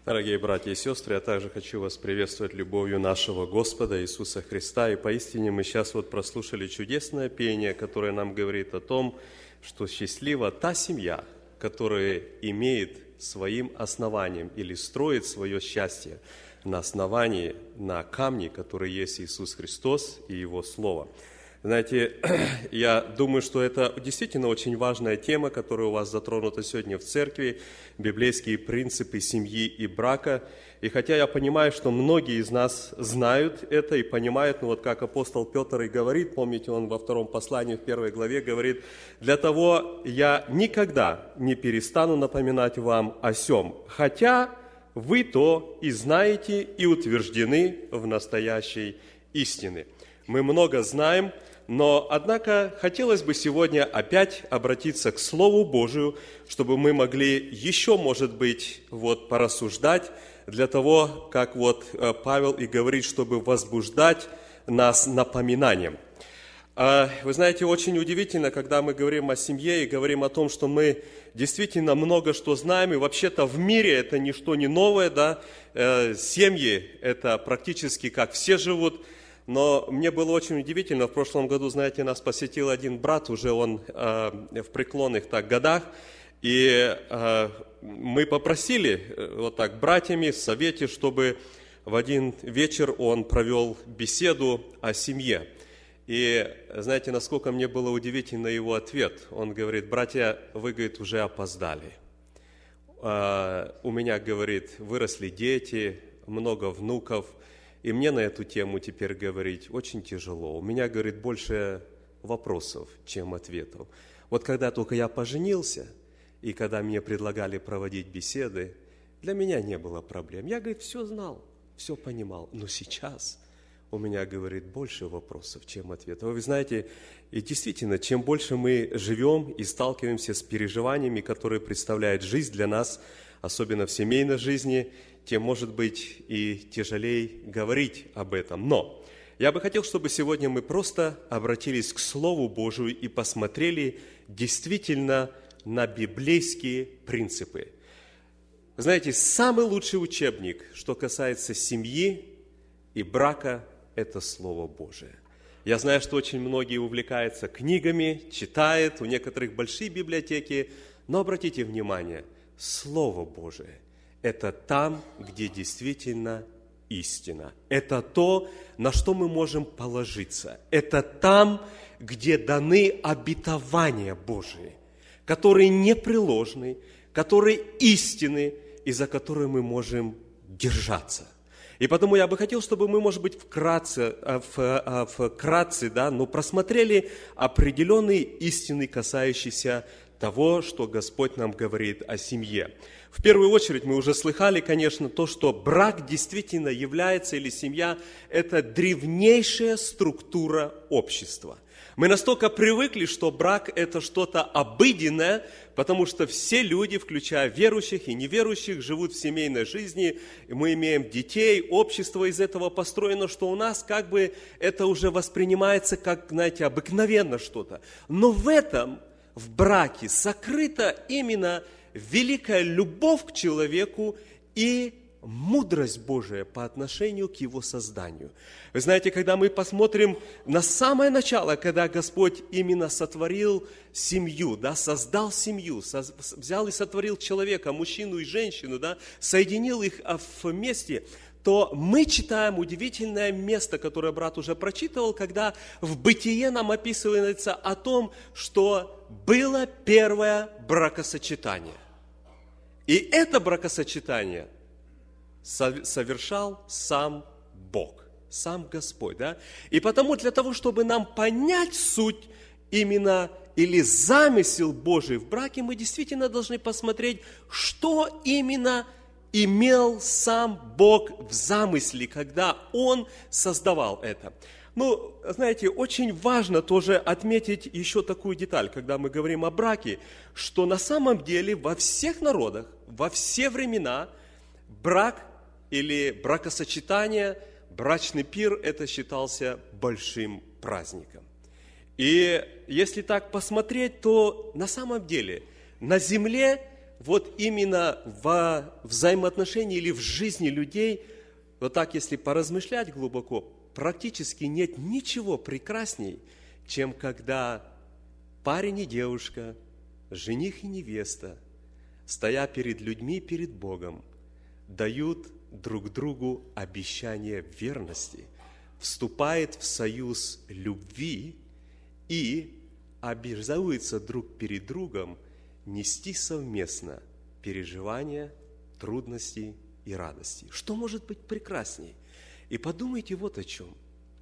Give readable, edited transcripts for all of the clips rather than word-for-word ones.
Дорогие братья и сестры, я также хочу вас приветствовать любовью нашего Господа Иисуса Христа. И поистине мы сейчас прослушали чудесное пение, которое нам говорит о том, что счастлива та семья, которая имеет своим основанием или строит свое счастье на основании, на камне, который есть Иисус Христос и Его Слово. Знаете, я думаю, что это действительно очень важная тема, которая у вас затронута сегодня в церкви, библейские принципы семьи и брака. И хотя я понимаю, что многие из нас знают это и понимают, но как апостол Петр и говорит, помните, он во втором послании, в 1 главе говорит: «Для того я никогда не перестану напоминать вам о сем, хотя вы то и знаете, и утверждены в настоящей истине». Мы много знаем, но, однако, хотелось бы сегодня опять обратиться к Слову Божию, чтобы мы могли еще, может быть, порассуждать для того, как Павел и говорит, чтобы возбуждать нас напоминанием. Вы знаете, очень удивительно, когда мы говорим о семье и говорим о том, что мы действительно много что знаем, и вообще-то в мире это ничто не новое, да, семьи это практически как все живут. Но мне было очень удивительно, в прошлом году, знаете, нас посетил один брат, уже он в преклонных годах, и мы попросили братьями в совете, чтобы в один вечер он провел беседу о семье. И знаете, насколько мне было удивительно его ответ. Он говорит: братья, вы, говорит, уже опоздали. У меня, говорит, выросли дети, много внуков, и мне на эту тему теперь говорить очень тяжело. У меня, говорит, больше вопросов, чем ответов. Когда только я поженился, и когда мне предлагали проводить беседы, для меня не было проблем. Я, говорит, все знал, все понимал. Но сейчас у меня, говорит, больше вопросов, чем ответов. Вы знаете, и действительно, чем больше мы живем и сталкиваемся с переживаниями, которые представляют жизнь для нас, особенно в семейной жизни, тем, может быть, и тяжелее говорить об этом. Но я бы хотел, чтобы сегодня мы просто обратились к Слову Божию и посмотрели действительно на библейские принципы. Знаете, самый лучший учебник, что касается семьи и брака, это Слово Божие. Я знаю, что очень многие увлекаются книгами, читают, у некоторых большие библиотеки, но обратите внимание, Слово Божие – это там, где действительно истина. Это то, на что мы можем положиться. Это там, где даны обетования Божии, которые непреложны, которые истинны, и за которые мы можем держаться. И потому я бы хотел, чтобы мы, может быть, вкратце, просмотрели определенные истины, касающиеся того, что Господь нам говорит о семье. В первую очередь мы уже слыхали, конечно, то, что брак действительно является, или семья, это древнейшая структура общества. Мы настолько привыкли, что брак – это что-то обыденное, потому что все люди, включая верующих и неверующих, живут в семейной жизни, и мы имеем детей, общество из этого построено, что у нас это уже воспринимается как, знаете, обыкновенно что-то. Но в браке сокрыта именно великая любовь к человеку и мудрость Божия по отношению к его созданию. Вы знаете, когда мы посмотрим на самое начало, когда Господь именно сотворил семью, создал семью, взял и сотворил человека, мужчину и женщину, соединил их вместе, то мы читаем удивительное место, которое брат уже прочитывал, когда в Бытие нам описывается о том, что было первое бракосочетание. И это бракосочетание совершал сам Бог, сам Господь. И потому для того, чтобы нам понять суть именно или замысел Божий в браке, мы действительно должны посмотреть, что именно имел сам Бог в замысле, когда Он создавал это. Знаете, очень важно тоже отметить еще такую деталь, когда мы говорим о браке, что на самом деле во всех народах, во все времена брак или бракосочетание, брачный пир, это считался большим праздником. И если так посмотреть, то на самом деле на земле вот именно в взаимоотношении или в жизни людей, вот так, если поразмышлять глубоко, практически нет ничего прекрасней, чем когда парень и девушка, жених и невеста, стоя перед людьми, перед Богом, дают друг другу обещание верности, вступает в союз любви и обязуются друг перед другом нести совместно переживания, трудности и радости. Что может быть прекрасней? И подумайте вот о чем.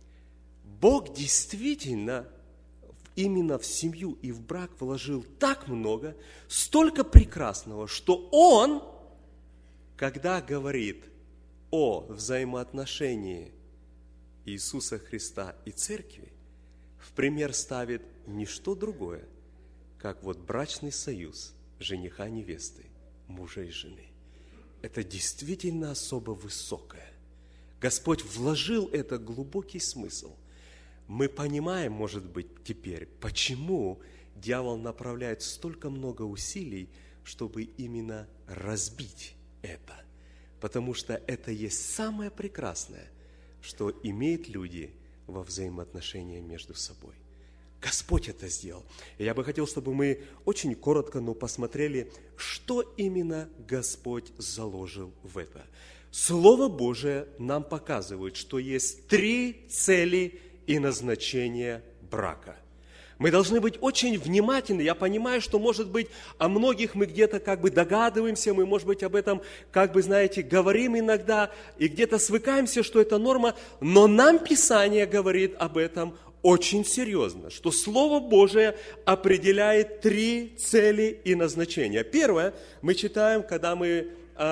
Бог действительно именно в семью и в брак вложил так много, столько прекрасного, что Он, когда говорит о взаимоотношении Иисуса Христа и Церкви, в пример ставит не что другое, как вот брачный союз жениха и невесты, мужа и жены. Это действительно особо высокое. Господь вложил это глубокий смысл. Мы понимаем, может быть, теперь, почему дьявол направляет столько много усилий, чтобы именно разбить это. Потому что это есть самое прекрасное, что имеют люди во взаимоотношениях между собой. Господь это сделал. И я бы хотел, чтобы мы очень коротко, но посмотрели, что именно Господь заложил в это. Слово Божие нам показывает, что есть 3 цели и назначения брака. Мы должны быть очень внимательны. Я понимаю, что, может быть, о многих мы где-то как бы догадываемся, мы, может быть, об этом, как бы, знаете, говорим иногда, и где-то свыкаемся, что это норма, но нам Писание говорит об этом очень серьезно, что Слово Божие определяет 3 цели и назначения. Первое, мы читаем, когда мы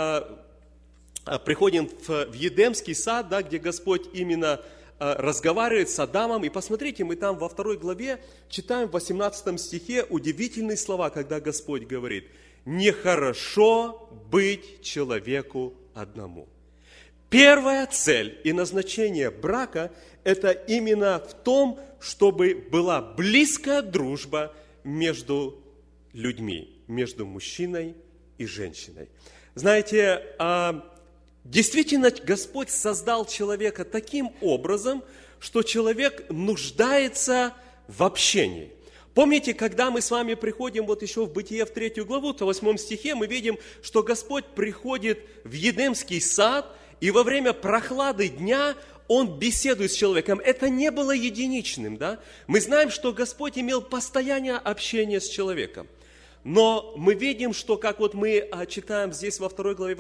приходим в Едемский сад, да, где Господь именно разговаривает с Адамом, и посмотрите, мы там во 2 главе читаем в 18 стихе удивительные слова, когда Господь говорит: «Нехорошо быть человеку одному». Первая цель и назначение брака – это именно в том, чтобы была близкая дружба между людьми, между мужчиной и женщиной. Знаете, действительно, Господь создал человека таким образом, что человек нуждается в общении. Помните, когда мы с вами приходим вот еще в Бытие в 3 главу, то в 8 стихе мы видим, что Господь приходит в Едемский сад, и во время прохлады дня Он беседует с человеком. Это не было единичным, да? Мы знаем, что Господь имел постоянное общение с человеком. Но мы видим, что, как вот мы читаем здесь во 2 главе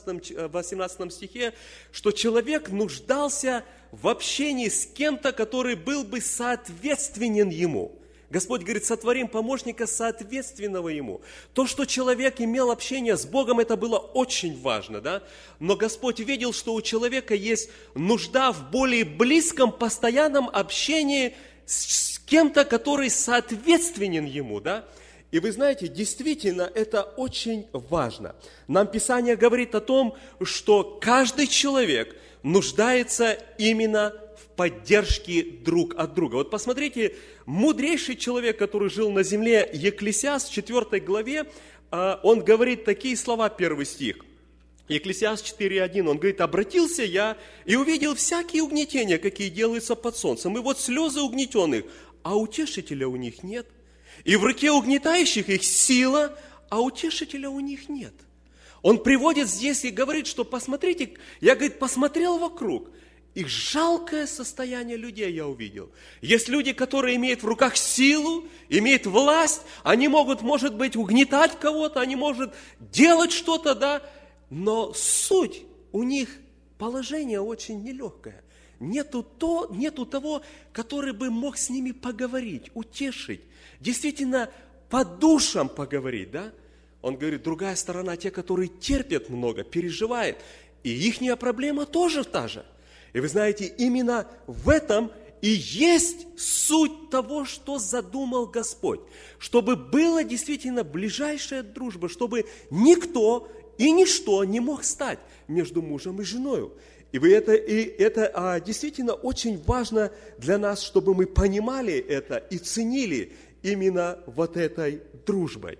18 стихе, что человек нуждался в общении с кем-то, который был бы соответственен ему. Господь говорит: сотворим помощника соответственного ему. То, что человек имел общение с Богом, это было очень важно, да? Но Господь видел, что у человека есть нужда в более близком, постоянном общении с кем-то, который соответственен ему, да? И вы знаете, действительно, это очень важно. Нам Писание говорит о том, что каждый человек нуждается именно в поддержке друг от друга. Вот посмотрите, мудрейший человек, который жил на земле, Екклесиаст, в 4 главе, он говорит такие слова, 1 стих. Екклесиаст 4:1, он говорит: «Обратился я и увидел всякие угнетения, какие делаются под солнцем, и вот слезы угнетенных, а утешителя у них нет. И в руке угнетающих их сила, а утешителя у них нет». Он приводит здесь и говорит, что посмотрите, я, говорит, посмотрел вокруг, и жалкое состояние людей я увидел. Есть люди, которые имеют в руках силу, имеют власть, они могут, может быть, угнетать кого-то, они могут делать что-то, да, но суть у них, положение очень нелегкое. Нету того, который бы мог с ними поговорить, утешить, действительно по душам поговорить, да? Он говорит, другая сторона, те, которые терпят много, переживают, и ихняя проблема тоже та же. И вы знаете, именно в этом и есть суть того, что задумал Господь. Чтобы была действительно ближайшая дружба, чтобы никто и ничто не мог стать между мужем и женой. И это действительно очень важно для нас, чтобы мы понимали это и ценили именно вот этой дружбой. И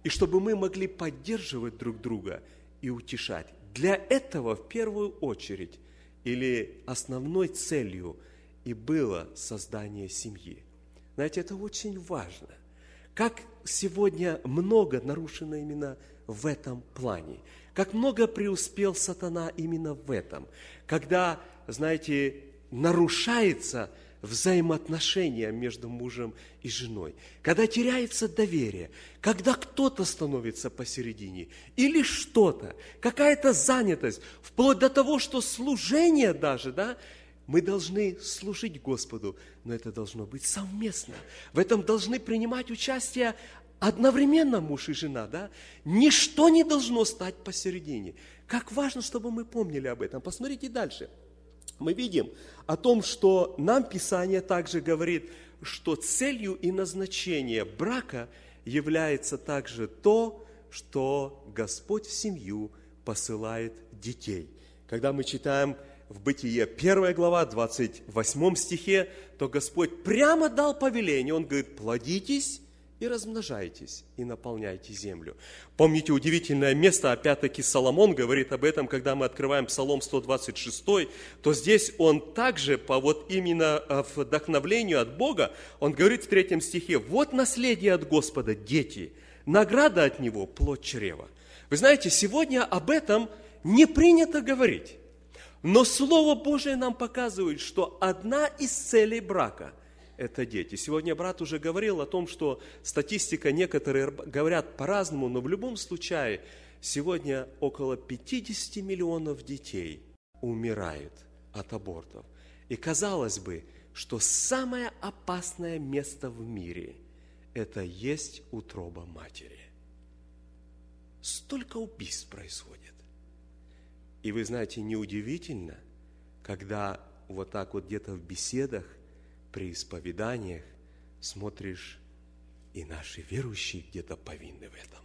и чтобы мы могли поддерживать друг друга и утешать. Для этого в первую очередь или основной целью и было создание семьи. Знаете, это очень важно. Как сегодня много нарушено именно в этом плане. Как много преуспел сатана именно в этом. Когда, знаете, нарушается взаимоотношения между мужем и женой. Когда теряется доверие. Когда кто-то становится посередине. Или что-то. Какая-то занятость. Вплоть до того, что служение даже, да, мы должны служить Господу, но это должно быть совместно. В этом должны принимать участие одновременно муж и жена, да? Ничто не должно стать посередине. Как важно, чтобы мы помнили об этом. Посмотрите дальше. Мы видим о том, что нам Писание также говорит, что целью и назначением брака является также то, что Господь в семью посылает детей. Когда мы читаем в Бытие 1 глава, 28 стихе, то Господь прямо дал повеление. Он говорит, плодитесь и размножайтесь, и наполняйте землю. Помните удивительное место, опять-таки Соломон говорит об этом, когда мы открываем Псалом 126, то здесь он также, по вот именно вдохновлению от Бога, он говорит в 3 стихе, вот наследие от Господа, дети, награда от Него, плод чрева. Вы знаете, сегодня об этом не принято говорить. Но Слово Божие нам показывает, что одна из целей брака – это дети. Сегодня брат уже говорил о том, что статистика, некоторые говорят по-разному, но в любом случае сегодня около 50 миллионов детей умирают от абортов. И казалось бы, что самое опасное место в мире – это есть утроба матери. Столько убийств происходит. И вы знаете, неудивительно, когда вот так вот где-то в беседах, при исповеданиях смотришь, и наши верующие где-то повинны в этом.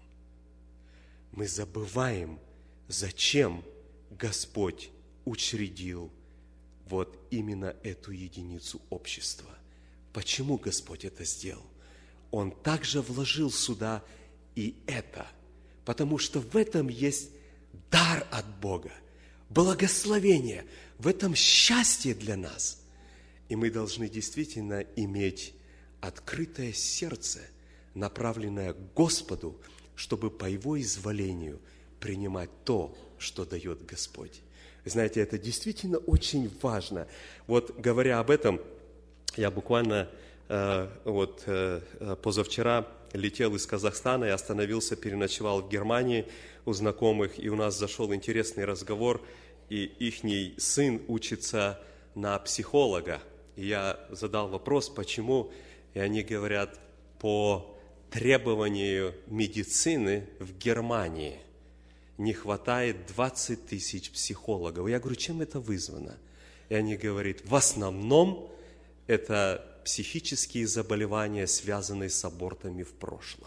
Мы забываем, зачем Господь учредил вот именно эту единицу общества. Почему Господь это сделал? Он также вложил сюда и это, потому что в этом есть дар от Бога, благословение, в этом счастье для нас. И мы должны действительно иметь открытое сердце, направленное к Господу, чтобы по Его изволению принимать то, что дает Господь. Вы знаете, это действительно очень важно. Вот говоря об этом, я буквально позавчера летел из Казахстана и остановился, переночевал в Германии у знакомых, и у нас зашел интересный разговор, и ихний сын учится на психолога. И я задал вопрос, почему, и они говорят, по требованию медицины в Германии не хватает 20 тысяч психологов. Я говорю, чем это вызвано? И они говорят, в основном это психические заболевания, связанные с абортами в прошлом.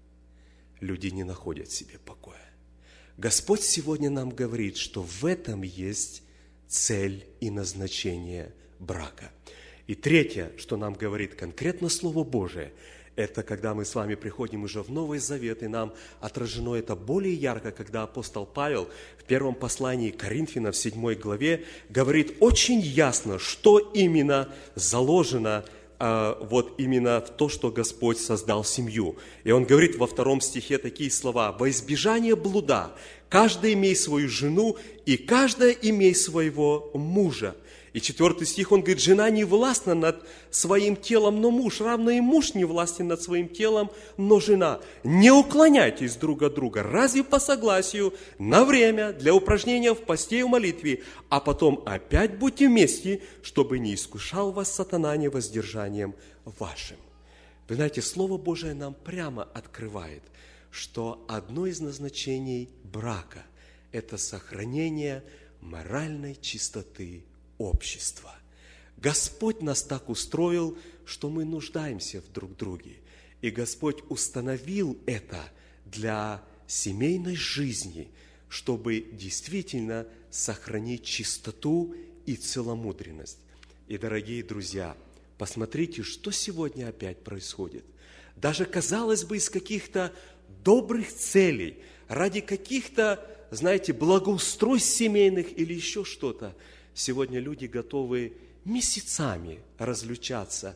Люди не находят себе покоя. Господь сегодня нам говорит, что в этом есть цель и назначение брака. И третье, что нам говорит конкретно Слово Божие, это когда мы с вами приходим уже в Новый Завет, и нам отражено это более ярко, когда апостол Павел в первом послании к Коринфянам в 7 главе говорит очень ясно, что именно заложено вот именно в то, что Господь создал семью. И он говорит во 2 стихе такие слова: «Во избежание блуда каждый имей свою жену, и каждая имей своего мужа». И 4 стих, он говорит, жена не властна над своим телом, но муж, равно и муж не властен над своим телом, но жена. Не уклоняйтесь друг от друга, разве по согласию, на время, для упражнения в посте и в молитве, а потом опять будьте вместе, чтобы не искушал вас сатана невоздержанием вашим. Вы знаете, Слово Божие нам прямо открывает, что одно из назначений брака – это сохранение моральной чистоты общества. Господь нас так устроил, что мы нуждаемся в друг друге. И Господь установил это для семейной жизни, чтобы действительно сохранить чистоту и целомудренность. И, дорогие друзья, посмотрите, что сегодня опять происходит. Даже, казалось бы, из каких-то добрых целей, ради каких-то, знаете, благоустройств семейных или еще что-то, сегодня люди готовы месяцами разлучаться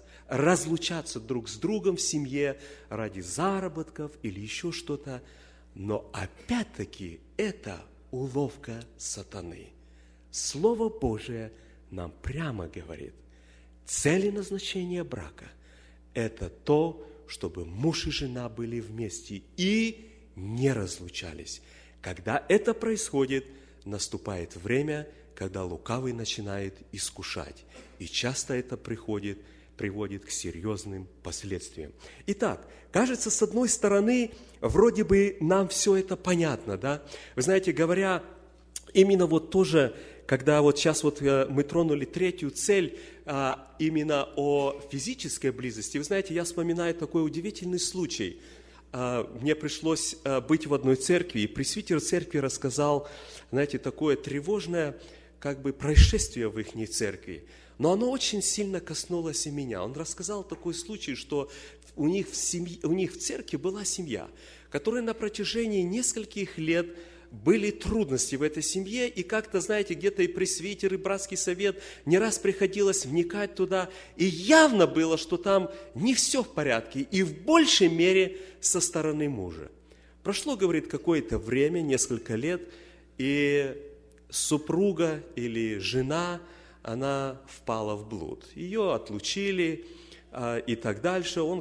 друг с другом в семье ради заработков или еще что-то. Но опять-таки это уловка сатаны. Слово Божие нам прямо говорит, цель и назначение брака – это то, чтобы муж и жена были вместе и не разлучались. Когда это происходит, наступает время, когда лукавый начинает искушать. И часто это приводит к серьезным последствиям. Итак, кажется, с одной стороны, вроде бы нам все это понятно, да? Вы знаете, говоря именно вот тоже, когда вот сейчас вот мы тронули третью цель, именно о физической близости, вы знаете, я вспоминаю такой удивительный случай. Мне пришлось быть в одной церкви, и пресвитер церкви рассказал, знаете, такое тревожное происшествие в их церкви. Но оно очень сильно коснулось и меня. Он рассказал такой случай, что у них в церкви была семья, которая на протяжении нескольких лет были трудности в этой семье, и как-то, знаете, где-то и пресвитер, и братский совет, не раз приходилось вникать туда, и явно было, что там не все в порядке, и в большей мере со стороны мужа. Прошло, говорит, какое-то время, несколько лет, и супруга или жена, она впала в блуд. Ее отлучили и так дальше. Он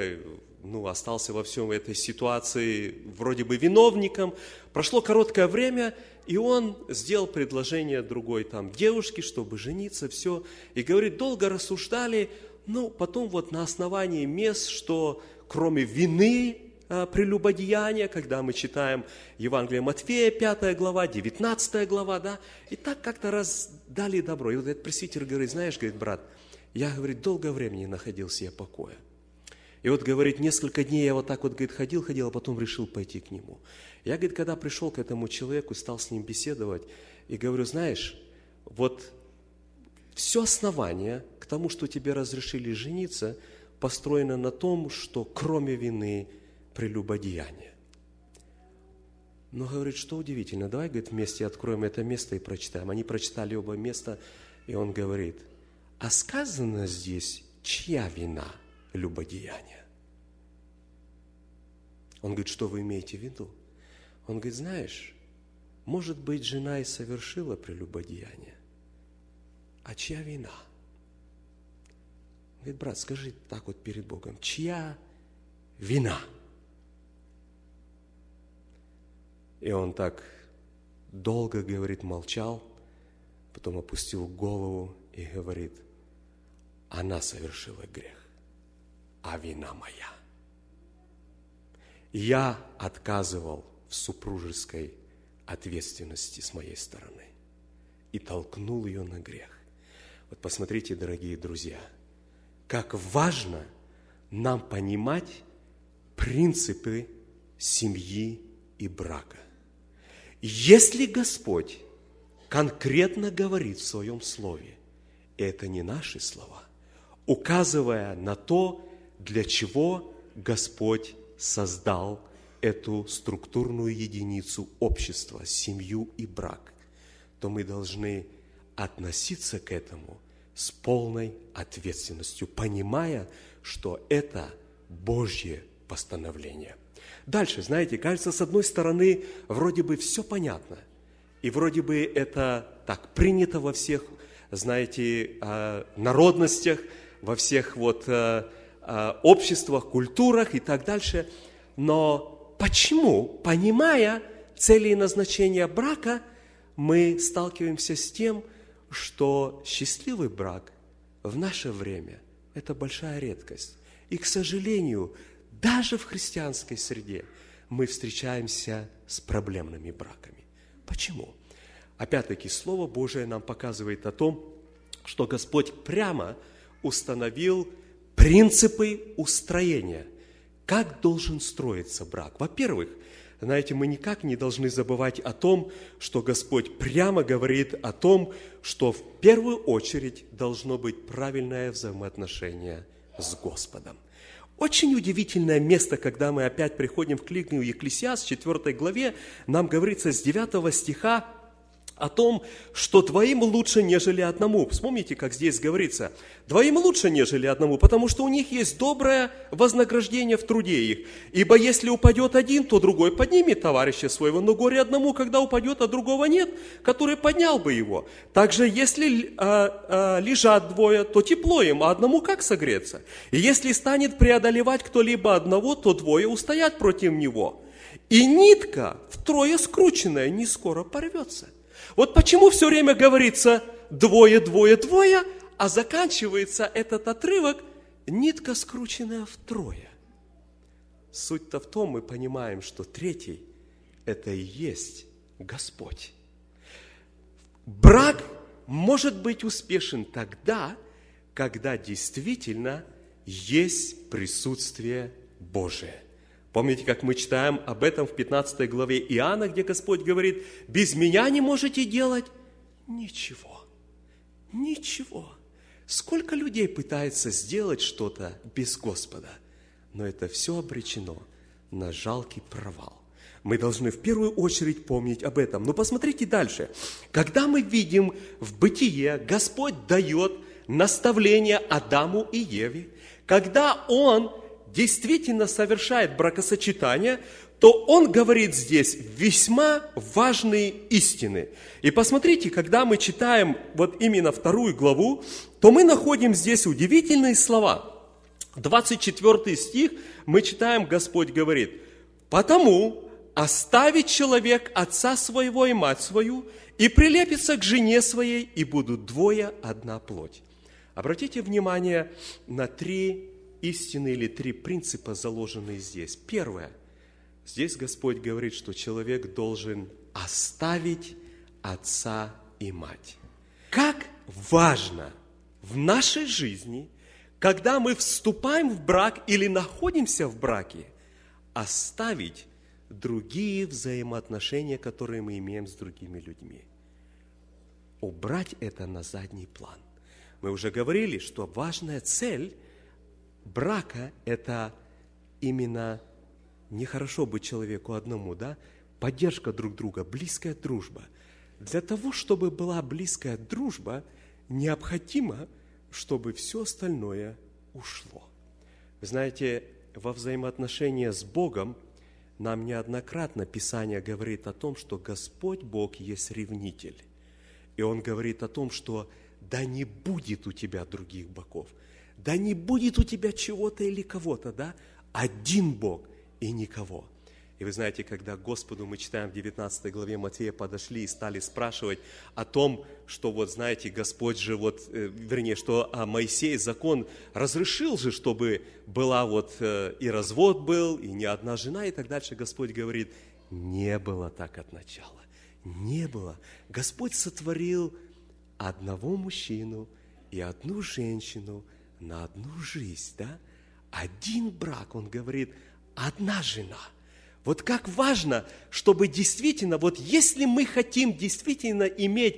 остался во всем этой ситуации вроде бы виновником. Прошло короткое время, и он сделал предложение другой девушке, чтобы жениться, все. И говорит, долго рассуждали, потом вот на основании мест, что кроме вины, прелюбодеяния, когда мы читаем Евангелие Матфея, 5 глава, 19 глава, да, и так как-то раз дали добро. И вот этот пресвитер говорит, знаешь, говорит, брат, я, говорит, долгое время не находил себе покоя. И вот, говорит, несколько дней я вот так вот, говорит, ходил, а потом решил пойти к нему. Я, говорит, когда пришел к этому человеку, стал с ним беседовать, и говорю, знаешь, вот все основание к тому, что тебе разрешили жениться, построено на том, что кроме вины прелюбодеяние. Но, говорит, что удивительно, давай, говорит, вместе откроем это место и прочитаем. Они прочитали оба места, и он говорит, а сказано здесь, чья вина прелюбодеяния? Он говорит, что вы имеете в виду? Он говорит, знаешь, может быть, жена и совершила прелюбодеяние, а чья вина? Он говорит, брат, скажи так вот перед Богом, чья вина? И он так долго, говорит, молчал, потом опустил голову и говорит, она совершила грех, а вина моя. Я отказывал в супружеской ответственности с моей стороны и толкнул ее на грех. Вот посмотрите, дорогие друзья, как важно нам понимать принципы семьи и брака. Если Господь конкретно говорит в Своем Слове, и это не наши слова, указывая на то, для чего Господь создал эту структурную единицу общества, семью и брак, то мы должны относиться к этому с полной ответственностью, понимая, что это Божье постановление. Дальше, знаете, кажется, с одной стороны, вроде бы все понятно, и вроде бы это так принято во всех, знаете, народностях, во всех обществах, культурах и так дальше, но почему, понимая цели и назначения брака, мы сталкиваемся с тем, что счастливый брак в наше время – это большая редкость. И, к сожалению, даже в христианской среде мы встречаемся с проблемными браками. Почему? Опять-таки, Слово Божие нам показывает о том, что Господь прямо установил принципы устроения, как должен строиться брак. Во-первых, знаете, мы никак не должны забывать о том, что Господь прямо говорит о том, что в первую очередь должно быть правильное взаимоотношение с Господом. Очень удивительное место, когда мы опять приходим в книгу Екклесиаст, 4 главе, нам говорится с 9 стиха о том, что двоим лучше, нежели одному. Вспомните, как здесь говорится. Двоим лучше, нежели одному, потому что у них есть доброе вознаграждение в труде их. Ибо если упадет один, то другой поднимет товарища своего, но горе одному, когда упадет, а другого нет, который поднял бы его. Также, если лежат двое, то тепло им, а одному как согреться? И если станет преодолевать кто-либо одного, то двое устоят против него. И нитка, втрое скрученная, не скоро порвется. Вот почему все время говорится двое, двое, двое, а заканчивается этот отрывок нитка, скрученная втрое. Суть-то в том, мы понимаем, что третий – это и есть Господь. Брак может быть успешен тогда, когда действительно есть присутствие Божие. Помните, как мы читаем об этом в 15 главе Иоанна, где Господь говорит: «Без меня не можете делать ничего». Ничего. Сколько людей пытается сделать что-то без Господа, но это все обречено на жалкий провал. Мы должны в первую очередь помнить об этом. Но посмотрите дальше. Когда мы видим в Бытие, Господь дает наставление Адаму и Еве, когда Он действительно совершает бракосочетание, то он говорит здесь весьма важные истины. И посмотрите, когда мы читаем вот именно 2 главу, то мы находим здесь удивительные слова. 24 стих мы читаем, Господь говорит: «Потому оставит человек отца своего и мать свою, и прилепится к жене своей, и будут двое одна плоть». Обратите внимание на 3 истины или 3 принципа, заложенные здесь. Первое. Здесь Господь говорит, что человек должен оставить отца и мать. Как важно в нашей жизни, когда мы вступаем в брак или находимся в браке, оставить другие взаимоотношения, которые мы имеем с другими людьми. Убрать это на задний план. Мы уже говорили, что важная цель брака – это именно нехорошо быть человеку одному, да? Поддержка друг друга, близкая дружба. Для того, чтобы была близкая дружба, необходимо, чтобы все остальное ушло. Вы знаете, во взаимоотношении с Богом нам неоднократно Писание говорит о том, что Господь Бог есть ревнитель. И Он говорит о том, что да не будет у тебя других богов. Да не будет у тебя чего-то или кого-то, да? Один Бог и никого. И вы знаете, когда к Господу, мы читаем в 19 главе Матфея, подошли и стали спрашивать о том, что вот знаете, Господь же что Моисей закон разрешил же, чтобы была и развод был, и не одна жена, и так дальше. Господь говорит: не было так от начала. Не было. Господь сотворил одного мужчину и одну женщину на одну жизнь, да? Один брак, Он говорит, одна жена. Вот как важно, чтобы действительно, вот если мы хотим действительно иметь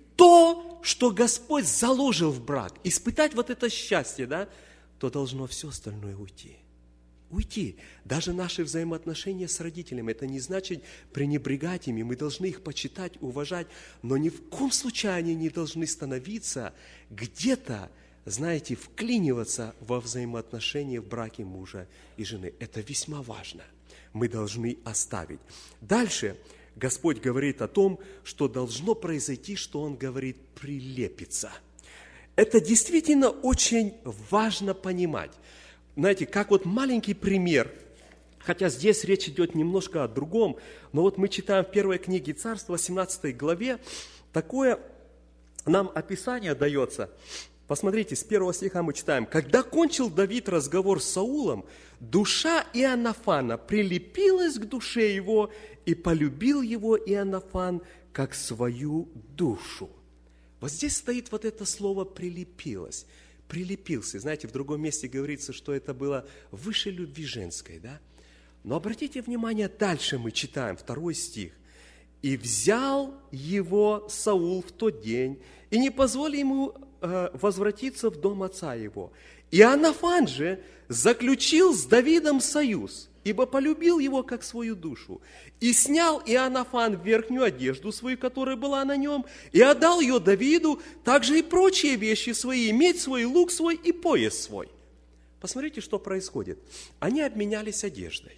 то, что Господь заложил в брак, испытать вот это счастье, да, то должно все остальное уйти. Уйти. Даже наши взаимоотношения с родителями, это не значит пренебрегать ими, мы должны их почитать, уважать, но ни в коем случае они не должны становиться где-то, знаете, вклиниваться во взаимоотношения в браке мужа и жены. Это весьма важно. Мы должны оставить. Дальше Господь говорит о том, что должно произойти, что Он говорит, прилепиться. Это действительно очень важно понимать. Знаете, как вот маленький пример, хотя здесь речь идет немножко о другом, но вот мы читаем в первой книге Царств, 18 главе, такое нам описание дается. Посмотрите, с 1 стиха мы читаем: «Когда кончил Давид разговор с Саулом, душа Иоаннафана прилепилась к душе его, и полюбил его Иоаннафан как свою душу». Вот здесь стоит вот это слово «прилепилась». Прилепился. Знаете, в другом месте говорится, что это было выше любви женской, да? Но обратите внимание, дальше мы читаем 2 стих. «И взял его Саул в тот день, и не позволил ему возвратиться в дом отца его. Иоаннафан же заключил с Давидом союз, ибо полюбил его как свою душу. И снял Иоаннафан верхнюю одежду свою, которая была на нем, и отдал ее Давиду, также и прочие вещи свои, меч свой, лук свой и пояс свой». Посмотрите, что происходит. Они обменялись одеждой.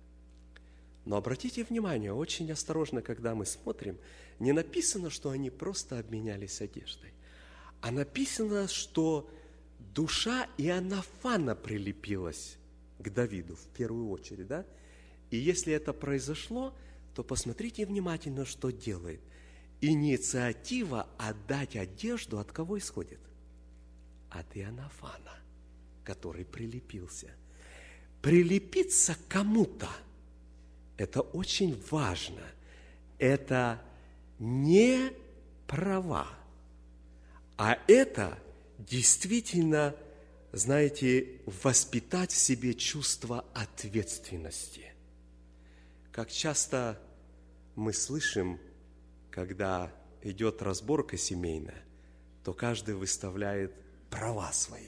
Но обратите внимание, очень осторожно, когда мы смотрим, не написано, что они просто обменялись одеждой, а написано, что душа Иоаннафана прилепилась к Давиду в первую очередь, да? И если это произошло, то посмотрите внимательно, что делает. Инициатива отдать одежду от кого исходит? От Иоаннафана, который прилепился. Прилепиться к кому-то – это очень важно. Это не права, а это действительно, знаете, воспитать в себе чувство ответственности. Как часто мы слышим, когда идет разборка семейная, то каждый выставляет права свои.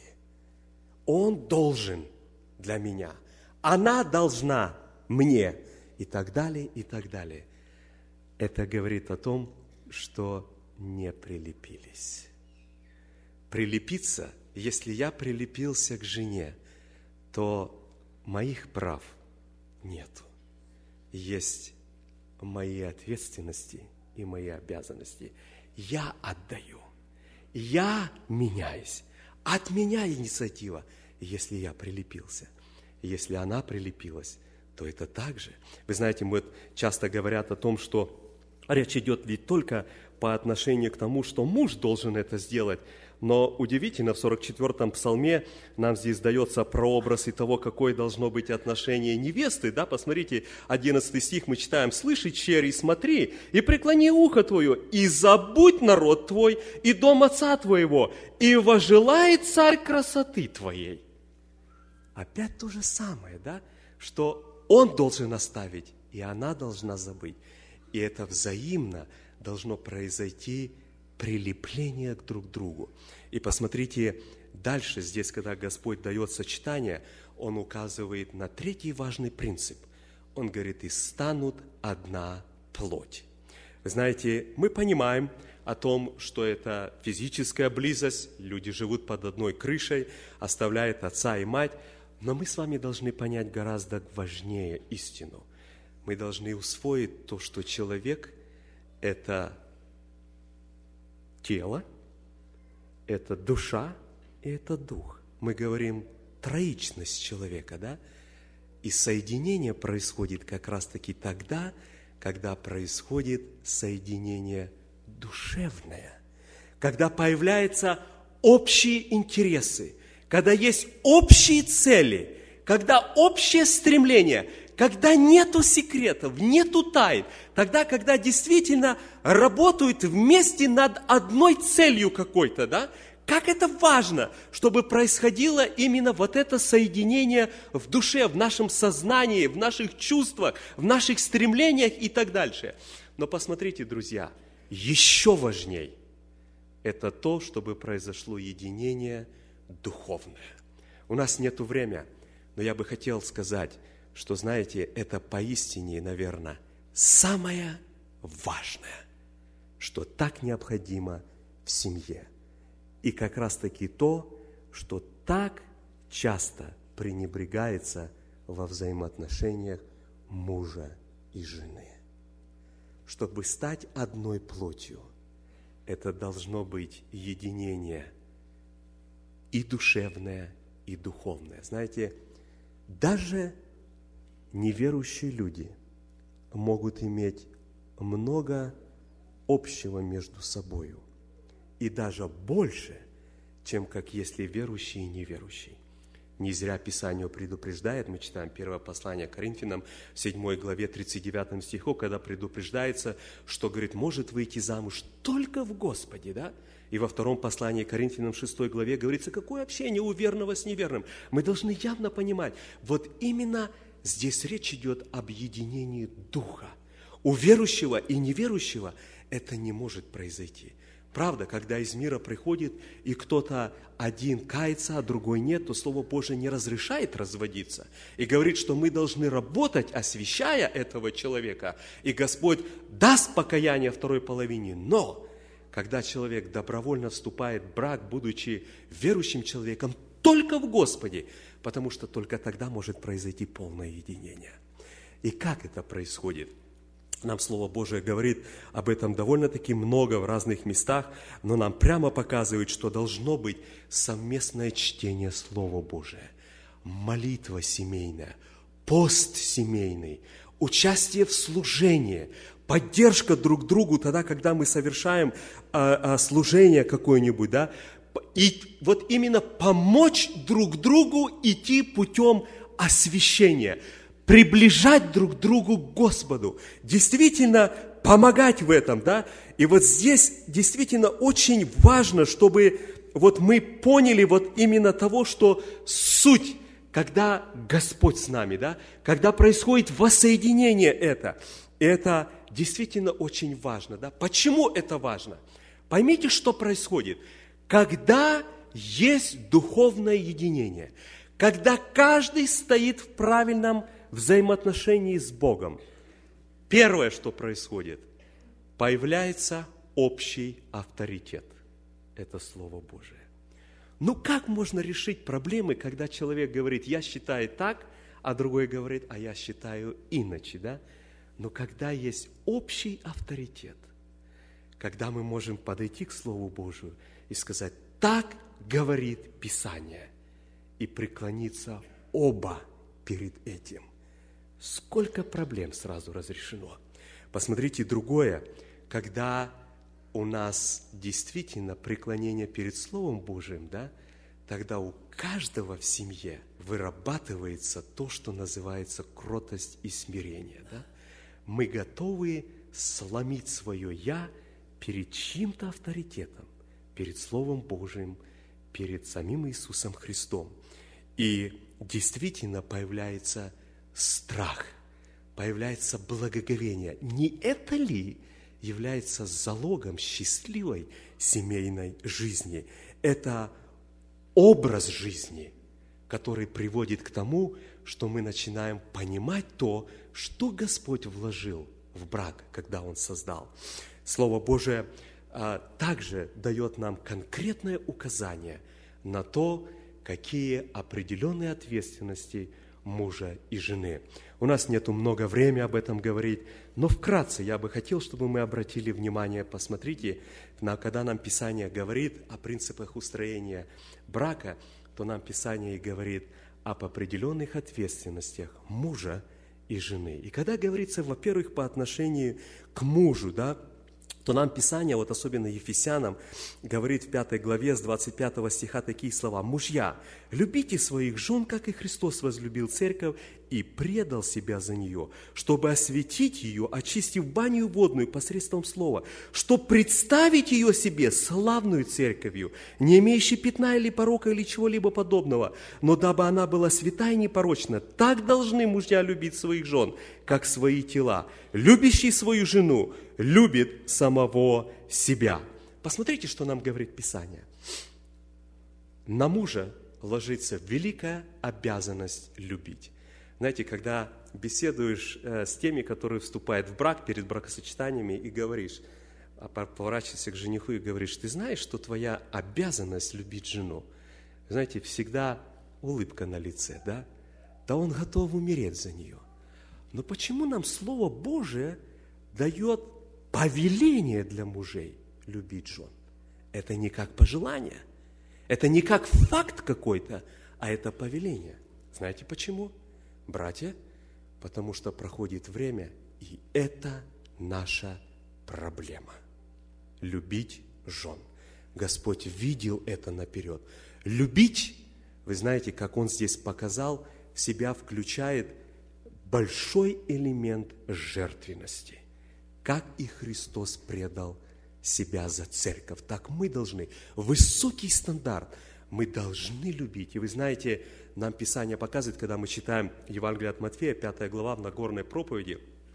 Он должен для меня, она должна мне, и так далее, и так далее. Это говорит о том, что не прилепились. Прилепиться, если я прилепился к жене, то моих прав нету. Есть мои ответственности и мои обязанности. Я отдаю. Я меняюсь. От меня инициатива, если я прилепился. Если она прилепилась, то это так же. Вы знаете, мы часто говорят о том, что речь идет ведь только по отношению к тому, что муж должен это сделать. Но удивительно, в 44-м псалме нам здесь дается прообраз и того, какое должно быть отношение невесты. Да? Посмотрите, 11 стих мы читаем: «Слыши, черри, смотри, и преклони ухо твое, и забудь народ твой, и дом отца твоего, и возжелает царь красоты твоей». Опять то же самое, да? Что он должен оставить, и она должна забыть. И это взаимно должно произойти прилепление друг к другу. И посмотрите, дальше здесь, когда Господь дает сочетание, Он указывает на третий важный принцип. Он говорит: «И станут одна плоть». Вы знаете, мы понимаем о том, что это физическая близость, люди живут под одной крышей, оставляют отца и мать, но мы с вами должны понять гораздо важнее истину. Мы должны усвоить то, что человек – это тело, это душа и это дух. Мы говорим троичность человека, да? И соединение происходит как раз-таки тогда, когда происходит соединение душевное, когда появляются общие интересы, когда есть общие цели, когда общее стремление, когда нету секретов, нету тайн, тогда, когда действительно работают вместе над одной целью какой-то, да? Как это важно, чтобы происходило именно вот это соединение в душе, в нашем сознании, в наших чувствах, в наших стремлениях и так дальше. Но посмотрите, друзья, еще важней это то, чтобы произошло единение духовное. У нас нету времени, но я бы хотел сказать, что, знаете, это поистине, наверное, самое важное, что так необходимо в семье. И как раз-таки то, что так часто пренебрегается во взаимоотношениях мужа и жены. Чтобы стать одной плотью, это должно быть единение и душевное, и духовное. Знаете, даже неверующие люди могут иметь много общего между собою, и даже больше, чем как если верующий и неверующий. Не зря Писание предупреждает, мы читаем первое послание Коринфянам, 7 главе 39 стиху, когда предупреждается, что, говорит, может выйти замуж только в Господе, да? И во втором послании Коринфянам 6 главе говорится, какое общение у верного с неверным. Мы должны явно понимать, вот именно здесь речь идет об единении духа. У верующего и неверующего это не может произойти, Правда, когда из мира приходит, и кто-то один кается, а другой нет, то Слово Божие не разрешает разводиться. И говорит, что мы должны работать, освящая этого человека. И Господь даст покаяние второй половине. Но, когда человек добровольно вступает в брак, будучи верующим человеком, только в Господе, потому что только тогда может произойти полное единение. И как это происходит? Нам Слово Божие говорит об этом довольно-таки много в разных местах, но нам прямо показывает, что должно быть совместное чтение Слова Божия, молитва семейная, пост семейный, участие в служении, поддержка друг другу тогда, когда мы совершаем служение какое-нибудь, да, и вот именно помочь друг другу идти путем освящения, приближать друг другу к Господу, действительно помогать в этом, да, и вот здесь действительно очень важно, чтобы вот мы поняли вот именно того, что суть, когда Господь с нами, да, когда происходит воссоединение это действительно очень важно, да. Почему это важно? Поймите, что происходит. Когда есть духовное единение, когда каждый стоит в правильном взаимоотношении с Богом, первое, что происходит, появляется общий авторитет. Это Слово Божие. Ну как можно решить проблемы, когда человек говорит, я считаю так, а другой говорит, а я считаю иначе, да? Но когда есть общий авторитет, когда мы можем подойти к Слову Божию и сказать, так говорит Писание, и преклониться оба перед этим. Сколько проблем сразу разрешено. Посмотрите другое, когда у нас действительно преклонение перед Словом Божиим, да, тогда у каждого в семье вырабатывается то, что называется кротость и смирение. Да? Мы готовы сломить свое «я» перед чьим-то авторитетом, перед Словом Божиим, перед самим Иисусом Христом. И действительно появляется страх, появляется благоговение. Не это ли является залогом счастливой семейной жизни? Это образ жизни, который приводит к тому, что мы начинаем понимать то, что Господь вложил в брак, когда Он создал. Слово Божие также дает нам конкретное указание на то, какие определенные ответственности мужа и жены. У нас нету много времени об этом говорить, но вкратце я бы хотел, чтобы мы обратили внимание, посмотрите, когда нам Писание говорит о принципах устроения брака, то нам Писание и говорит об определенных ответственностях мужа и жены. И когда говорится, во-первых, по отношению к мужу, да, то нам Писание, вот особенно Ефесянам, говорит в 5 главе с 25 стиха такие слова. «Мужья, любите своих жен, как и Христос возлюбил церковь и предал себя за нее, чтобы осветить ее, очистив баню водную посредством слова, чтобы представить ее себе славную церковью, не имеющей пятна или порока или чего-либо подобного, но дабы она была свята и непорочна. Так должны мужья любить своих жен, как свои тела. Любящий свою жену любит самого себя». Посмотрите, что нам говорит Писание. На мужа ложится великая обязанность любить. Знаете, когда беседуешь с теми, которые вступают в брак перед бракосочетаниями, и говоришь, поворачиваешься к жениху и говоришь, ты знаешь, что твоя обязанность любить жену? Знаете, всегда улыбка на лице, да? Да он готов умереть за нее. Но почему нам Слово Божие дает повеление для мужей любить жен? Это не как пожелание, это не как факт какой-то, а это повеление. Знаете почему? Братья, потому что проходит время, и это наша проблема. Любить жен. Господь видел это наперед. Любить, вы знаете, как Он здесь показал, в себя включает большой элемент жертвенности. Как и Христос предал себя за церковь, так мы должны, высокий стандарт, мы должны любить. И вы знаете, нам Писание показывает, когда мы читаем Евангелие от Матфея, 5 глава в Нагорной проповеди,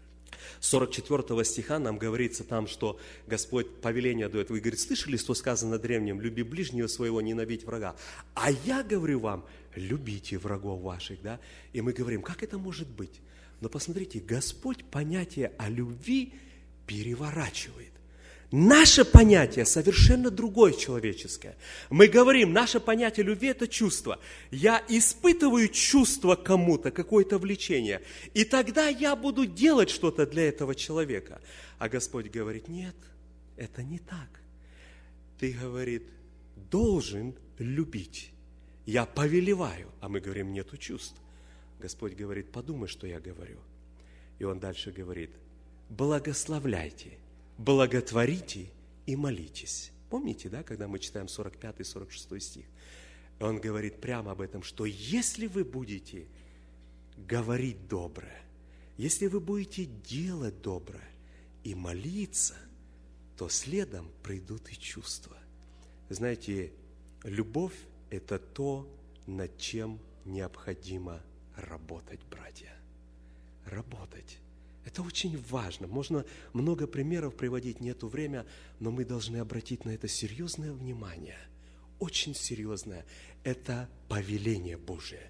44 стиха нам говорится там, что Господь повеление дает. Вы, говорит, слышали, что сказано древним? Люби ближнего своего, ненавидь врага. А я говорю вам, любите врагов ваших, да? И мы говорим, как это может быть? Но посмотрите, Господь понятие о любви переворачивает. Наше понятие совершенно другое человеческое. Мы говорим, наше понятие любви – это чувство. Я испытываю чувство к кому-то, какое-то влечение, и тогда я буду делать что-то для этого человека. А Господь говорит, нет, это не так. Ты, говорит, должен любить. Я повелеваю, а мы говорим, нету чувств. Господь говорит, подумай, что я говорю. И Он дальше говорит, благословляйте, благотворите и молитесь. Помните, да, когда мы читаем 45 и 46 стих? Он говорит прямо об этом, что если вы будете говорить доброе, если вы будете делать доброе и молиться, то следом придут и чувства. Знаете, любовь – это то, над чем необходимо работать, братья. Работать. Это очень важно. Можно много примеров приводить, нету времени, но мы должны обратить на это серьезное внимание. Очень серьезное. Это повеление Божие.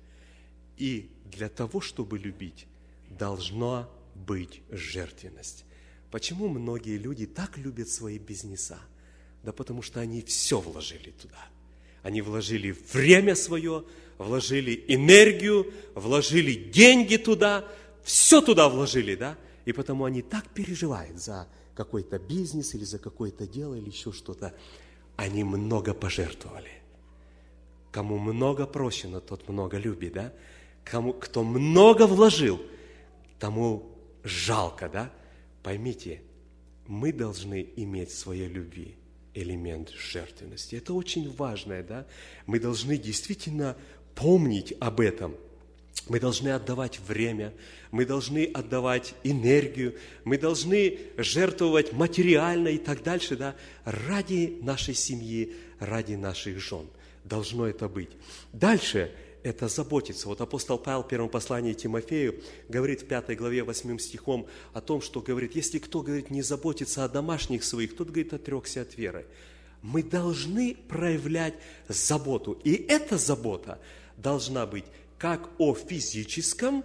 И для того, чтобы любить, должна быть жертвенность. Почему многие люди так любят свои бизнеса? Да потому что они все вложили туда. Они вложили время свое, вложили энергию, вложили деньги туда, все туда вложили, да? И потому они так переживают за какой-то бизнес или за какое-то дело или еще что-то. Они много пожертвовали. Кому много прощено, тот много любит, да? Кто много вложил, тому жалко, да? Поймите, мы должны иметь в своей любви элемент жертвенности. Это очень важное, да? Мы должны действительно помнить об этом. Мы должны отдавать время, мы должны отдавать энергию, мы должны жертвовать материально и так дальше, да, ради нашей семьи, ради наших жен. Должно это быть. Дальше это заботиться. Вот апостол Павел в первом послании Тимофею говорит в 5 главе 8 стихом о том, что говорит, если кто, говорит, не заботится о домашних своих, тот, говорит, отрекся от веры. Мы должны проявлять заботу. И эта забота должна быть как о физических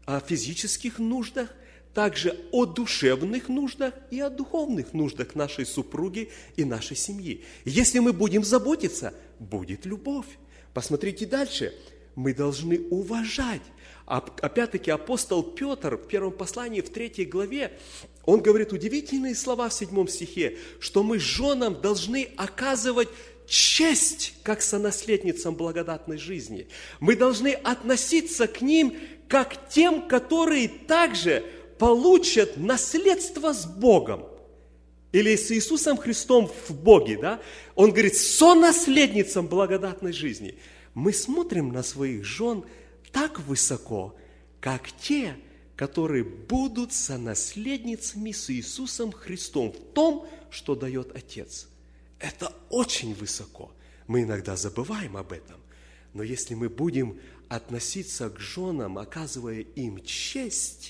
нуждах, также о душевных нуждах и о духовных нуждах нашей супруги и нашей семьи. Если мы будем заботиться, будет любовь. Посмотрите дальше. Мы должны уважать. Опять-таки апостол Петр в первом послании, в 3 главе, он говорит удивительные слова в 7 стихе, что мы женам должны оказывать честь, как сонаследницам благодатной жизни. Мы должны относиться к ним, как к тем, которые также получат наследство с Богом. Или с Иисусом Христом в Боге, да? Он говорит, сонаследницам благодатной жизни. Мы смотрим на своих жен так высоко, как те, которые будут сонаследницами с Иисусом Христом в том, что дает Отец. Это очень высоко. Мы иногда забываем об этом. Но если мы будем относиться к женам, оказывая им честь,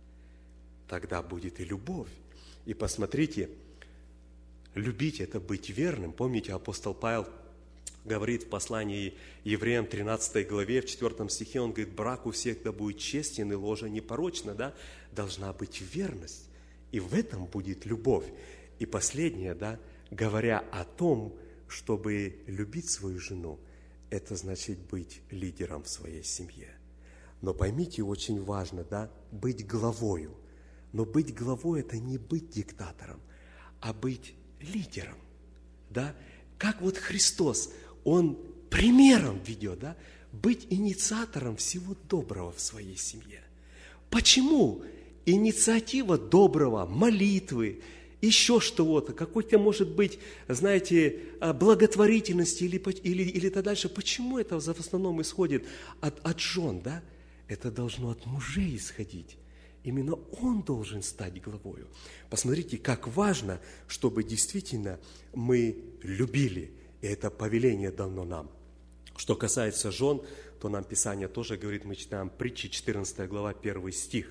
тогда будет и любовь. И посмотрите, любить – это быть верным. Помните, апостол Павел говорит в послании Евреям 13 главе, в 4 стихе, он говорит, брак у всех да будет честен и ложа непорочна, да? Должна быть верность. И в этом будет любовь. И последнее, да, говоря о том, чтобы любить свою жену, это значит быть лидером в своей семье. Но поймите, очень важно, да, быть главою. Но быть главой – это не быть диктатором, а быть лидером, да. Как вот Христос, Он примером ведет, да, быть инициатором всего доброго в своей семье. Почему инициатива доброго, молитвы, еще что-то, какой-то, может быть, знаете, благотворительности или так дальше. Почему это в основном исходит от жен, да? Это должно от мужей исходить. Именно он должен стать главою. Посмотрите, как важно, чтобы действительно мы любили. И это повеление дано нам. Что касается жен, то нам Писание тоже говорит, мы читаем Притчи, 14 глава, 1 стих.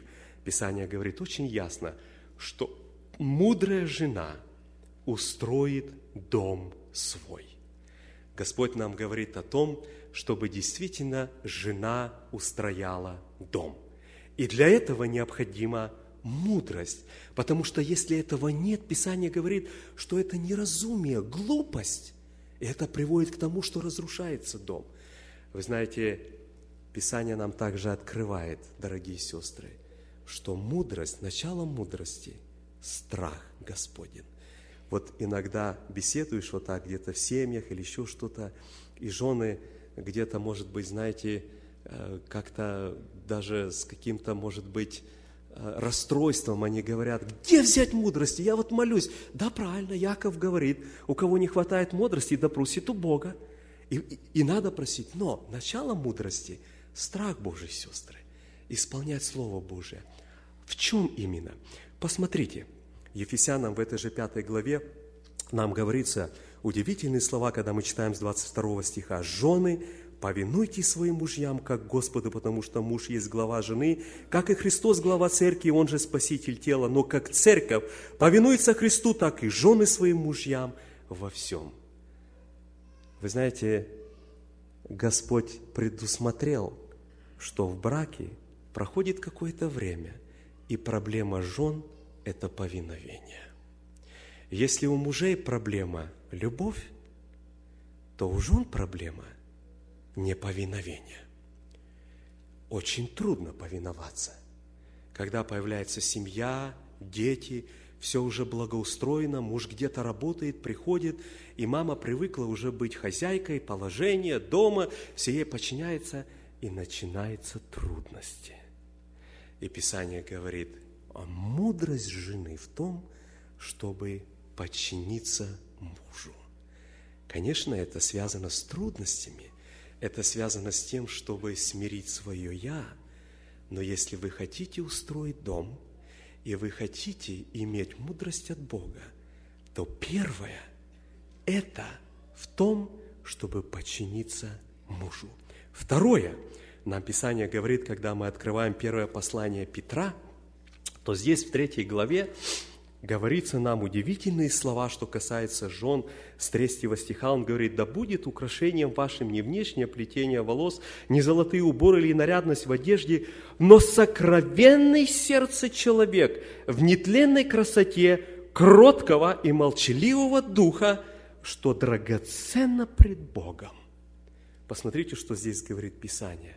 Писание говорит очень ясно, что мудрая жена устроит дом свой. Господь нам говорит о том, чтобы действительно жена устрояла дом. И для этого необходима мудрость, потому что если этого нет, Писание говорит, что это неразумие, глупость, и это приводит к тому, что разрушается дом. Вы знаете, Писание нам также открывает, дорогие сестры, что мудрость, начало мудрости – страх Господень. Вот иногда беседуешь вот так где-то в семьях или еще что-то, и жены где-то, может быть, знаете, как-то даже с каким-то, может быть, расстройством они говорят: где взять мудрости? Я вот молюсь. Да, правильно, Яков говорит, у кого не хватает мудрости, да просит у Бога. И надо просить. Но начало мудрости – страх Божий, сестры, исполнять Слово Божие. В чем именно? Посмотрите, Ефесянам в этой же 5 главе нам говорится удивительные слова, когда мы читаем с 22 стиха. «Жены, повинуйтесь своим мужьям, как Господу, потому что муж есть глава жены, как и Христос глава церкви, он же спаситель тела, но как церковь повинуется Христу, так и жены своим мужьям во всем». Вы знаете, Господь предусмотрел, что в браке проходит какое-то время, и проблема жен – это повиновение. Если у мужей проблема – любовь, то у жен проблема – неповиновение. Очень трудно повиноваться. Когда появляется семья, дети, все уже благоустроено, муж где-то работает, приходит, и мама привыкла уже быть хозяйкой, положение, дома, все ей подчиняется, и начинаются трудности. И Писание говорит, а мудрость жены в том, чтобы подчиниться мужу. Конечно, это связано с трудностями, это связано с тем, чтобы смирить свое «я», но если вы хотите устроить дом, и вы хотите иметь мудрость от Бога, то первое – это в том, чтобы подчиниться мужу. Второе, нам Писание говорит, когда мы открываем первое послание Петра, то здесь в 3 главе говорится нам удивительные слова, что касается жен. С 3 стиха он говорит: «Да будет украшением вашим не внешнее плетение волос, не золотые уборы или нарядность в одежде, но сокровенный сердце человек в нетленной красоте кроткого и молчаливого духа, что драгоценно пред Богом». Посмотрите, что здесь говорит Писание.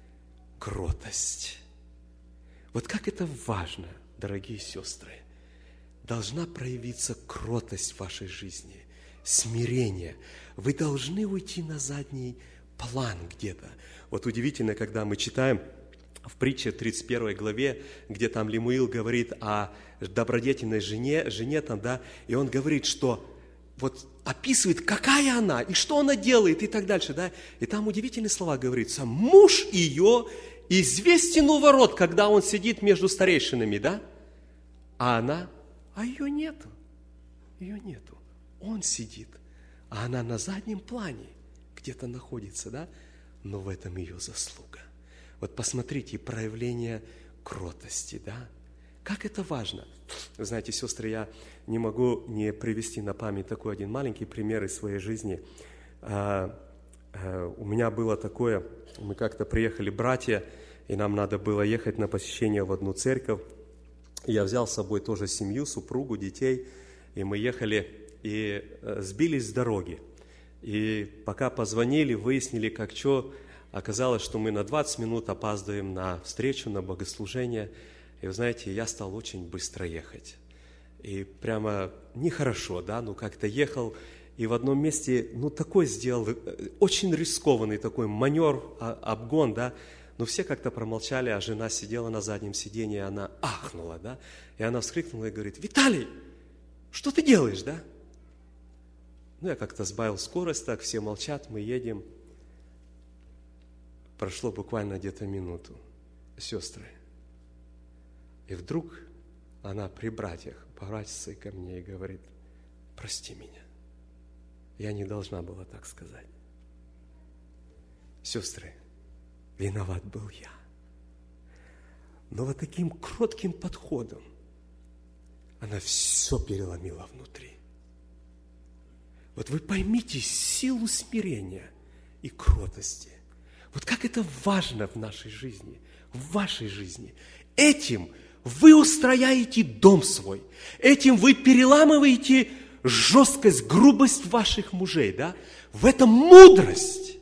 Кротость. Вот как это важно, дорогие сестры. Должна проявиться кротость в вашей жизни, смирение. Вы должны уйти на задний план где-то. Вот удивительно, когда мы читаем в притче 31 главе, где там Лемуил говорит о добродетельной жене там, да, и он говорит, что вот описывает, какая она, и что она делает, и так дальше, да, и там удивительные слова говорится: муж ее известен у ворот, когда он сидит между старейшинами, да, а ее нету, он сидит, а она на заднем плане где-то находится, да, но в этом ее заслуга. Вот посмотрите, проявление кротости, да, как это важно. Вы знаете, сестры, я не могу не привести на память такой один маленький пример из своей жизни. У меня было такое, мы как-то приехали братья, и нам надо было ехать на посещение в одну церковь. Я взял с собой тоже семью, супругу, детей, и мы ехали и сбились с дороги. И пока позвонили, выяснили, как что, оказалось, что мы на 20 минут опаздываем на встречу, на богослужение. И вы знаете, я стал очень быстро ехать. И прямо нехорошо, да, как-то ехал, и в одном месте, такой сделал, очень рискованный такой маневр, обгон, да, но все как-то промолчали, а жена сидела на заднем сиденье, и она ахнула, да, и она вскрикнула и говорит: «Виталий, что ты делаешь, да?» Я как-то сбавил скорость, так все молчат, мы едем. Прошло буквально где-то минуту, сестры. И вдруг она при братьях поворачивается ко мне и говорит: «Прости меня, я не должна была так сказать». Сестры, виноват был я. Но вот таким кротким подходом она все переломила внутри. Вот вы поймите силу смирения и кротости. Вот как это важно в нашей жизни, в вашей жизни. Этим вы устрояете дом свой. Этим вы переламываете жесткость, грубость ваших мужей. Да? В этом мудрость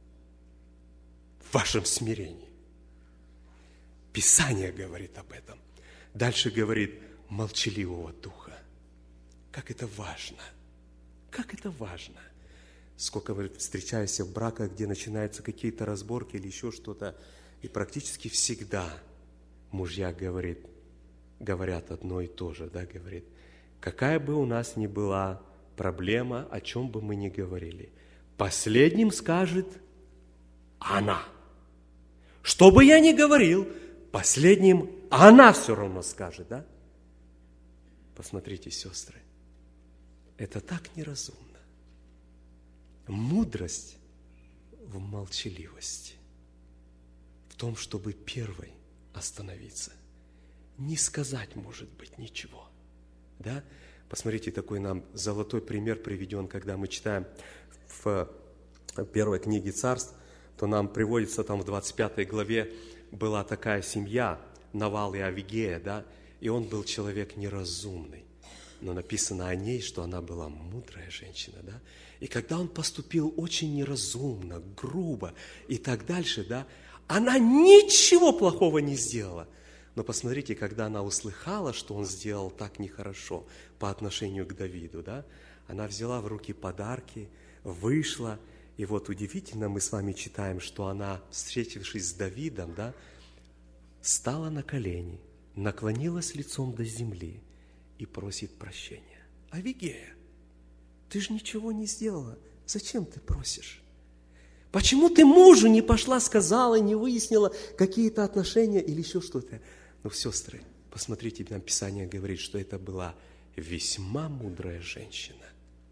в вашем смирении. Писание говорит об этом. Дальше говорит молчаливого духа. Как это важно. Как это важно. Сколько вы встречаетесь в браках, где начинаются какие-то разборки или еще что-то, и практически всегда мужья говорят одно и то же, да, говорит, какая бы у нас ни была проблема, о чем бы мы ни говорили, последним скажет она. Что бы я ни говорил, последним она все равно скажет, да? Посмотрите, сестры, это так неразумно. Мудрость в молчаливости, в том, чтобы первой остановиться, не сказать, может быть, ничего. Да? Посмотрите, такой нам золотой пример приведен, когда мы читаем в первой книге Царств, то нам приводится там в 25 главе, была такая семья, Навал и Авигея, да, и он был человек неразумный. Но написано о ней, что она была мудрая женщина, да. И когда он поступил очень неразумно, грубо и так дальше, да, она ничего плохого не сделала. Но посмотрите, когда она услыхала, что он сделал так нехорошо по отношению к Давиду, да, она взяла в руки подарки, вышла, и вот удивительно, мы с вами читаем, что она, встретившись с Давидом, да, стала на колени, наклонилась лицом до земли и просит прощения. Авигея, ты же ничего не сделала. Зачем ты просишь? Почему ты мужу не пошла, сказала, не выяснила какие-то отношения или еще что-то? Ну, сестры, посмотрите, нам Писание говорит, что это была весьма мудрая женщина.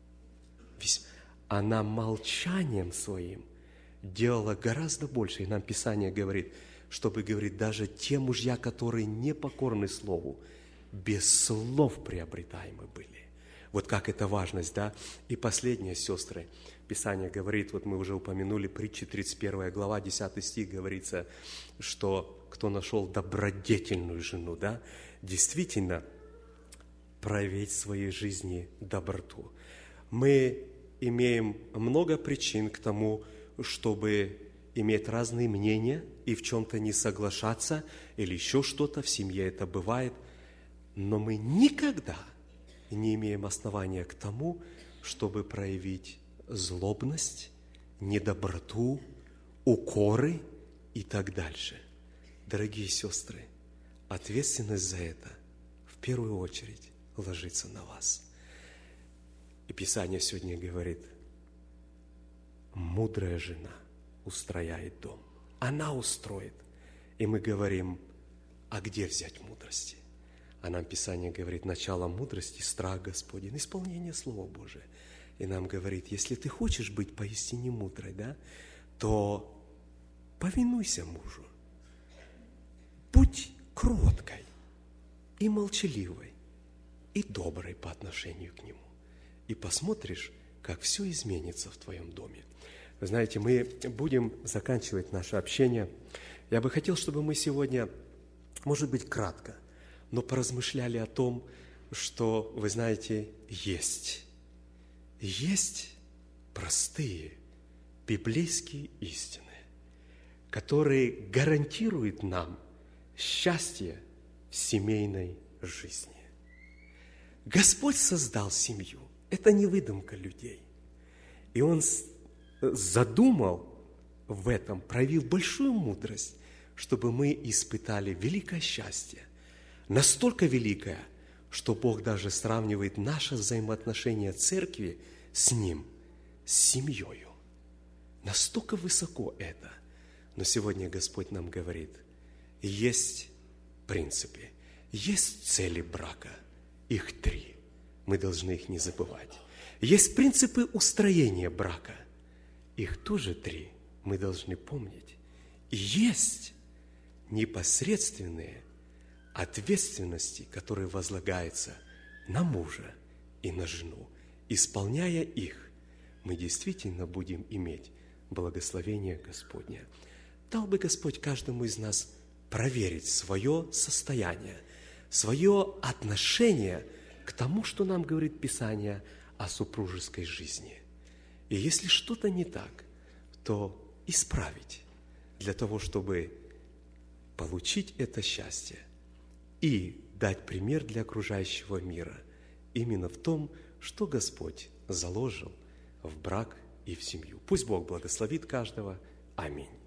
Она молчанием своим делала гораздо больше. И нам Писание говорит, чтобы, говорит, даже те мужья, которые не покорны слову, без слов приобретаемы были. Вот как это важность, да? И последнее, сестры, Писание говорит, вот мы уже упомянули, притчи 31 глава, 10 стих, говорится, что кто нашел добродетельную жену, да, действительно проявить в своей жизни доброту. Мы имеем много причин к тому, чтобы иметь разные мнения и в чем-то не соглашаться, или еще что-то, в семье это бывает, но мы никогда не имеем основания к тому, чтобы проявить злобность, недоброту, укоры и так дальше. Дорогие сестры, ответственность за это в первую очередь ложится на вас. И Писание сегодня говорит, мудрая жена устрояет дом. Она устроит. И мы говорим, а где взять мудрости? А нам Писание говорит, начало мудрости – страх Господень, исполнение Слова Божия. И нам говорит, если ты хочешь быть поистине мудрой, да, то повинуйся мужу. Будь кроткой и молчаливой, и доброй по отношению к нему. И посмотришь, как все изменится в твоем доме. Вы знаете, мы будем заканчивать наше общение. Я бы хотел, чтобы мы сегодня, может быть, кратко, но поразмышляли о том, что, вы знаете, есть простые библейские истины, которые гарантируют нам счастье в семейной жизни. Господь создал семью. Это не выдумка людей. И Он задумал в этом, проявил большую мудрость, чтобы мы испытали великое счастье. Настолько великое, что Бог даже сравнивает наше взаимоотношение церкви с Ним, с семьей. Настолько высоко это. Но сегодня Господь нам говорит, есть принципы, есть цели брака. Их 3. Мы должны их не забывать. Есть принципы устроения брака. Их тоже 3. Мы должны помнить. И есть непосредственные ответственности, которые возлагаются на мужа и на жену. Исполняя их, мы действительно будем иметь благословение Господне. Дал бы Господь каждому из нас проверить свое состояние, свое отношение к тому, что нам говорит Писание о супружеской жизни. И если что-то не так, то исправить для того, чтобы получить это счастье и дать пример для окружающего мира именно в том, что Господь заложил в брак и в семью. Пусть Бог благословит каждого. Аминь.